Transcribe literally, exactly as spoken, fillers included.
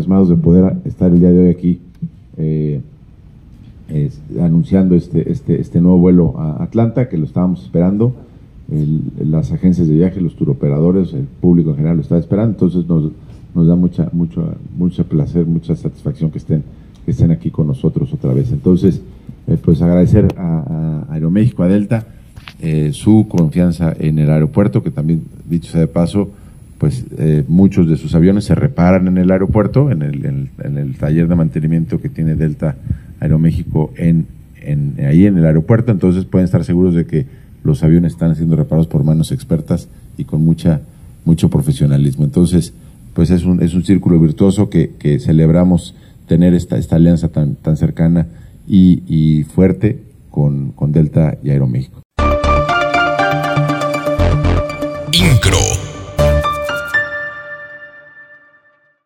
entusiasmados de poder estar el día de hoy aquí eh, es, anunciando este, este, este nuevo vuelo a Atlanta, que lo estábamos esperando. El, las agencias de viaje, los turoperadores, el público en general lo está esperando, entonces nos, nos da mucha, mucho, mucho placer, mucha satisfacción que estén, que estén aquí con nosotros otra vez. Entonces, eh, pues agradecer a, a Aeroméxico, a Delta, eh, su confianza en el aeropuerto, que también, dicho sea de paso, pues eh, muchos de sus aviones se reparan en el aeropuerto, en el, en, en el taller de mantenimiento que tiene Delta Aeroméxico en, en, ahí en el aeropuerto, entonces pueden estar seguros de que los aviones están siendo reparados por manos expertas y con mucha mucho profesionalismo. Entonces, pues es un es un círculo virtuoso que, que celebramos tener esta esta alianza tan tan cercana y, y fuerte con, con Delta y Aeroméxico. Incro.